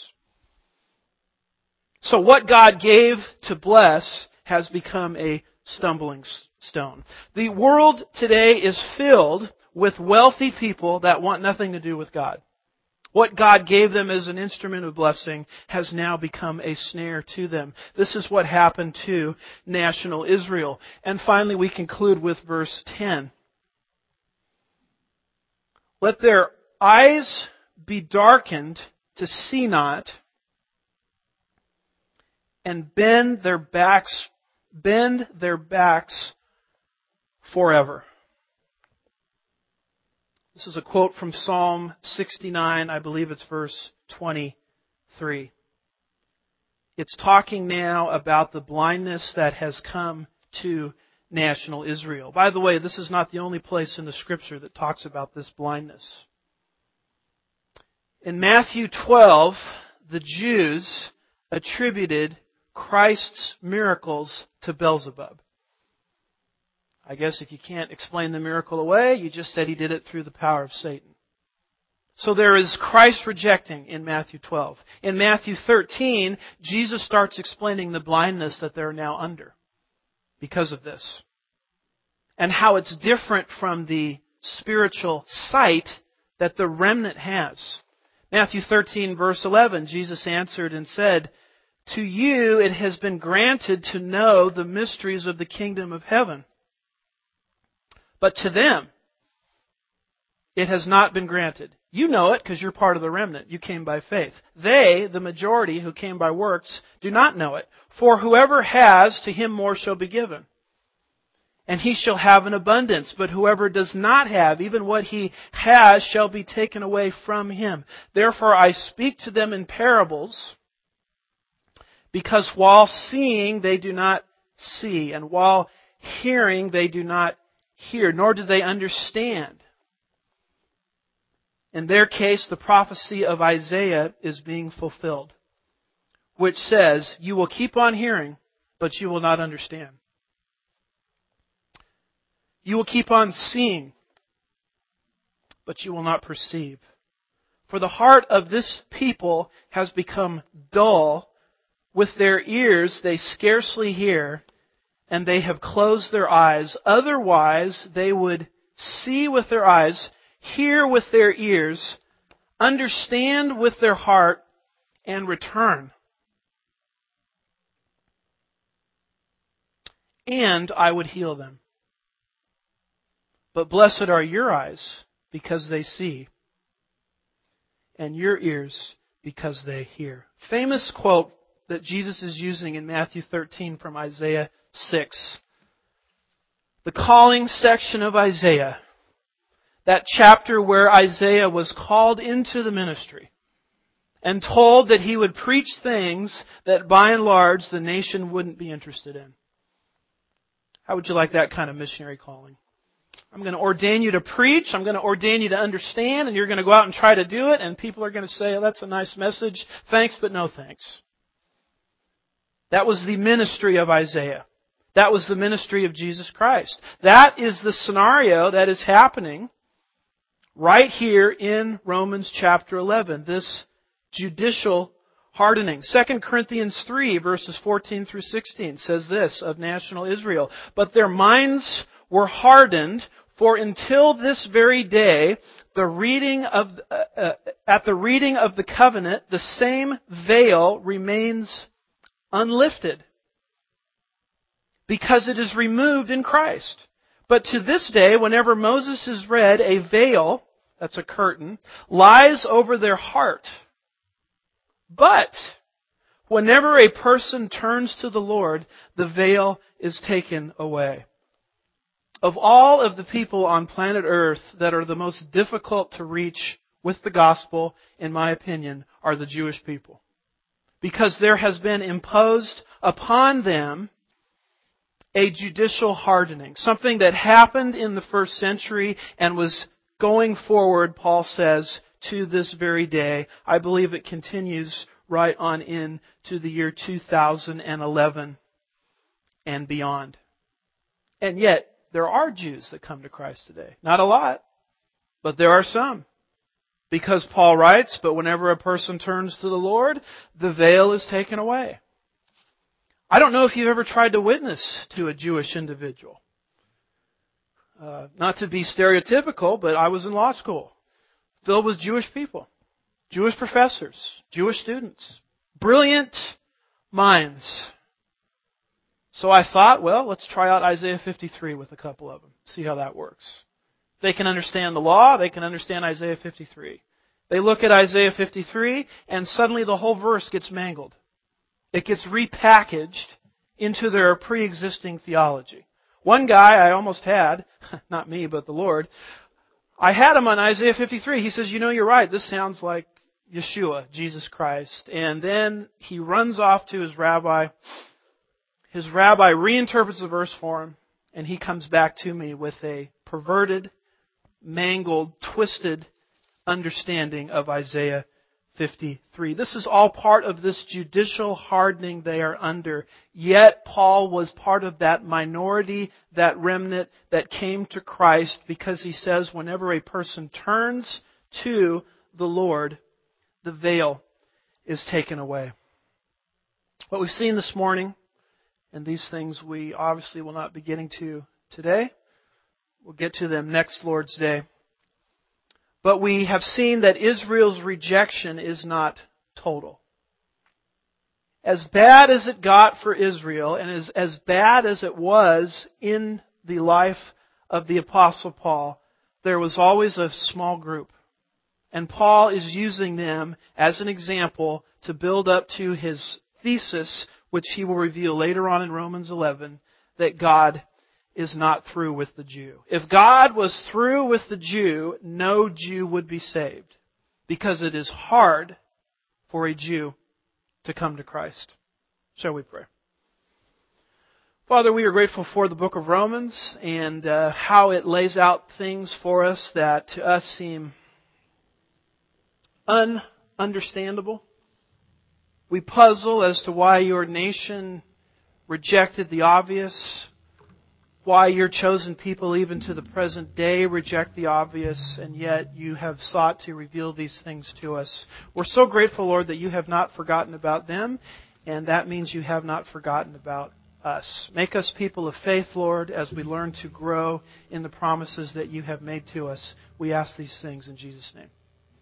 So what God gave to bless has become a stumbling stone. The world today is filled with wealthy people that want nothing to do with God. What God gave them as an instrument of blessing has now become a snare to them. This is what happened to national Israel. And finally, we conclude with verse 10. Let their eyes be darkened to see not, and bend their backs forever. This is a quote from Psalm 69, I believe it's verse 23. It's talking now about the blindness that has come to national Israel. By the way, this is not the only place in the Scripture that talks about this blindness. In Matthew 12, the Jews attributed Christ's miracles to Beelzebub. I guess if you can't explain the miracle away, you just said he did it through the power of Satan. So there is Christ rejecting in Matthew 12. In Matthew 13, Jesus starts explaining the blindness that they're now under because of this, and how it's different from the spiritual sight that the remnant has. Matthew 13, verse 11, Jesus answered and said, "To you it has been granted to know the mysteries of the kingdom of heaven. But to them it has not been granted. You know it because you're part of the remnant. You came by faith. They, the majority who came by works, do not know it. For whoever has, to him more shall be given. And he shall have an abundance. But whoever does not have, even what he has, shall be taken away from him. Therefore I speak to them in parables, because while seeing they do not see, and while hearing they do not hear, nor do they understand." In their case, the prophecy of Isaiah is being fulfilled, which says, "You will keep on hearing, but you will not understand. You will keep on seeing, but you will not perceive. For the heart of this people has become dull. With their ears they scarcely hear, and they have closed their eyes. Otherwise they would see with their eyes, hear with their ears, understand with their heart, and return. And I would heal them. But blessed are your eyes, because they see, and your ears, because they hear." Famous quote that Jesus is using in Matthew 13 from Isaiah 6. The calling section of Isaiah. That chapter where Isaiah was called into the ministry and told that he would preach things that by and large the nation wouldn't be interested in. How would you like that kind of missionary calling? I'm going to ordain you to preach, I'm going to ordain you to understand, and you're going to go out and try to do it, and people are going to say, "Oh, that's a nice message. Thanks, but no thanks." That was the ministry of Isaiah. That was the ministry of Jesus Christ. That is the scenario that is happening right here in Romans chapter 11. This judicial hardening. 2 Corinthians 3 verses 14 through 16 says this of national Israel. "But their minds were hardened, for until this very day, at the reading of the covenant, the same veil remains unlifted, because it is removed in Christ. But to this day, whenever Moses is read, a veil," that's a curtain, "lies over their heart. But whenever a person turns to the Lord, the veil is taken away." Of all of the people on planet Earth that are the most difficult to reach with the gospel, in my opinion, are the Jewish people. Because there has been imposed upon them a judicial hardening. Something that happened in the first century and was going forward, Paul says, to this very day. I believe it continues right on in to the year 2011 and beyond. And yet, there are Jews that come to Christ today. Not a lot, but there are some. Because Paul writes, "But whenever a person turns to the Lord, the veil is taken away." I don't know if you've ever tried to witness to a Jewish individual. Not to be stereotypical, but I was in law school, filled with Jewish people, Jewish professors, Jewish students, brilliant minds. So I thought, well, let's try out Isaiah 53 with a couple of them, see how that works. They can understand the law, they can understand Isaiah 53. They look at Isaiah 53, and suddenly the whole verse gets mangled. It gets repackaged into their pre-existing theology. One guy I almost had, not me, but the Lord, I had him on Isaiah 53. He says, "You're right, this sounds like Yeshua, Jesus Christ." And then he runs off to his rabbi. His rabbi reinterprets the verse for him, and he comes back to me with a perverted, mangled, twisted understanding of Isaiah 53. This is all part of this judicial hardening they are under. Yet Paul was part of that minority, that remnant that came to Christ, because he says whenever a person turns to the Lord, the veil is taken away. What we've seen this morning, and these things we obviously will not be getting to today. We'll get to them next Lord's Day. But we have seen that Israel's rejection is not total. As bad as it got for Israel, and as bad as it was in the life of the Apostle Paul, there was always a small group. And Paul is using them as an example to build up to his thesis, which he will reveal later on in Romans 11, that God is not through with the Jew. If God was through with the Jew, no Jew would be saved, because it is hard for a Jew to come to Christ. Shall we pray? Father, we are grateful for the book of Romans and how it lays out things for us that to us seem ununderstandable. We puzzle as to why your nation rejected the obvious, why your chosen people even to the present day reject the obvious, and yet you have sought to reveal these things to us. We're so grateful, Lord, that you have not forgotten about them, and that means you have not forgotten about us. Make us people of faith, Lord, as we learn to grow in the promises that you have made to us. We ask these things in Jesus' name.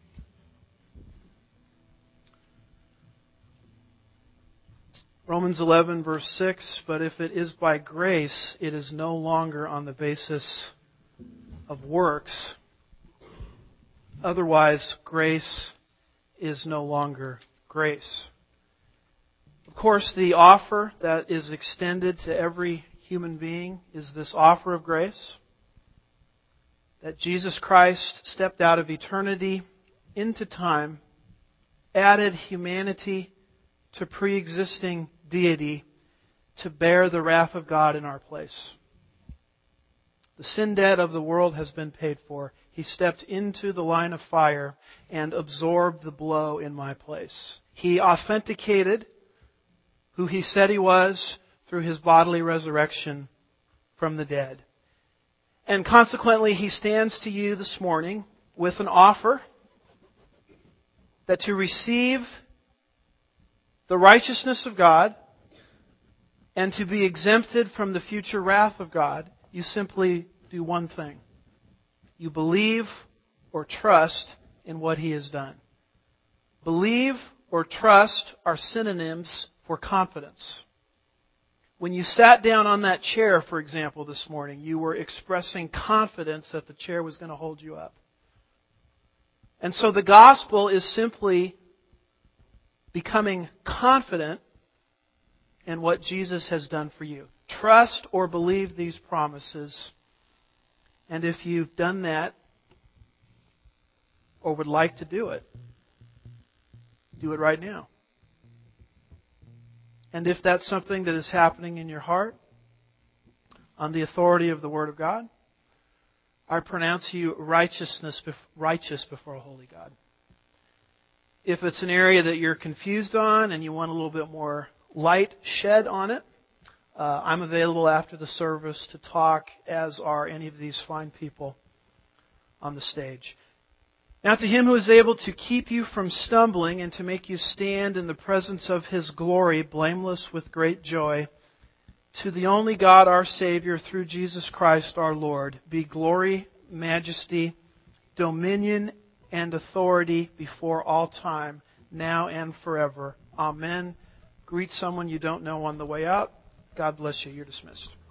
Romans 11, verse 6, but if it is by grace, it is no longer on the basis of works. Otherwise, grace is no longer grace. Of course, the offer that is extended to every human being is this offer of grace, that Jesus Christ stepped out of eternity into time, added humanity to pre-existing deity to bear the wrath of God in our place. The sin debt of the world has been paid for. He stepped into the line of fire and absorbed the blow in my place. He authenticated who He said He was through His bodily resurrection from the dead. And consequently, He stands to you this morning with an offer that to receive the righteousness of God and to be exempted from the future wrath of God, you simply do one thing. You believe or trust in what He has done. Believe or trust are synonyms for confidence. When you sat down on that chair, for example, this morning, you were expressing confidence that the chair was going to hold you up. And so the gospel is simply becoming confident in what Jesus has done for you. Trust or believe these promises. And if you've done that or would like to do it right now. And if that's something that is happening in your heart, on the authority of the Word of God, I pronounce you righteous before a holy God. If it's an area that you're confused on and you want a little bit more light shed on it, I'm available after the service to talk, as are any of these fine people on the stage. Now to Him who is able to keep you from stumbling and to make you stand in the presence of His glory, blameless with great joy, to the only God our Savior through Jesus Christ our Lord, be glory, majesty, dominion, and authority before all time, now and forever. Amen. Greet someone you don't know on the way out. God bless you. You're dismissed.